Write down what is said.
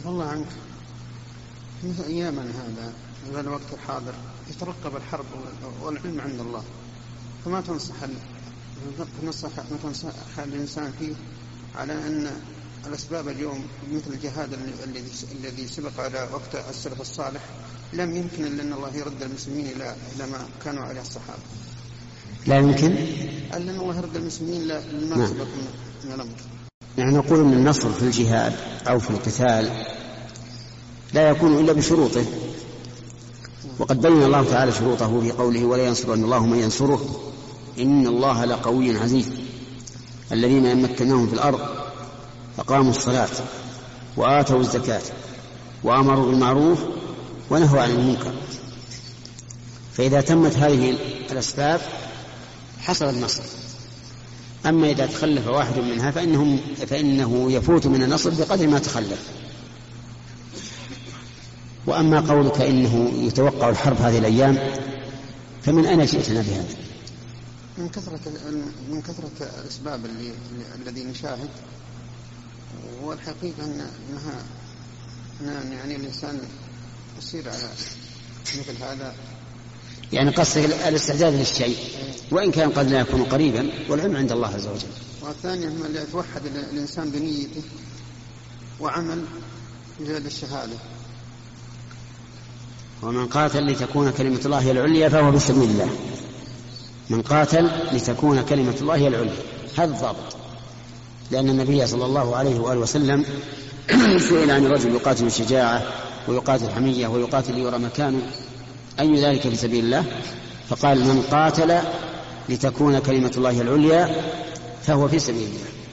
عفى الله عنك، مثل أيامنا هذا الوقت الحاضر يترقب الحرب والعلم عند الله، فما تنصح الإنسان فيه على أن الأسباب اليوم مثل الجهاد الذي سبق على وقت السلف الصالح لم يمكن إلا أن الله يرد المسلمين إلى ما كانوا عليه الصحابة. لا يمكن أن الله يرد المسلمين لما سبق من الأمر. يعني نقول أن النصر في الجهاد أو في القتال لا يكون إلا بشروطه، وقد بين الله تعالى شروطه في قوله ولا ينصرن الله من ينصره إن الله لقوي عزيز. الذين يمكنهم في الأرض أقاموا الصلاة وآتوا الزكاة وأمروا بالمعروف ونهوا عن المنكر. فإذا تمت هذه الأسباب حصل النصر. أما إذا تخلف واحد منها فإنه يفوت من النصر بقدر ما تخلف. وأما قولك إنه يتوقع الحرب هذه الأيام فمن أين جئتنا بهذا؟ من كثرة الأسباب الذي نشاهد، والحقيقة أنها يعني الإنسان يصير على مثل هذا، يعني قصد الاستعداد للشيء وإن كان قد لا يكون قريبا، والعلم عند الله عز وجل. والثانية اللي يتوحد الإنسان بنيته وعمل جهاد الشهادة. ومن قاتل لتكون كلمة الله هي العليا فهو في سبيل الله. من قاتل لتكون كلمة الله هي العليا، هذا الضابط. لأن النبي صلى الله عليه وآله وسلم سئل عن الرجل يقاتل الشجاعة ويقاتل حمية ويقاتل ليرى مكانه أي ذلك في سبيل الله؟ فقال من قاتل لتكون كلمة الله العليا فهو في سبيل الله.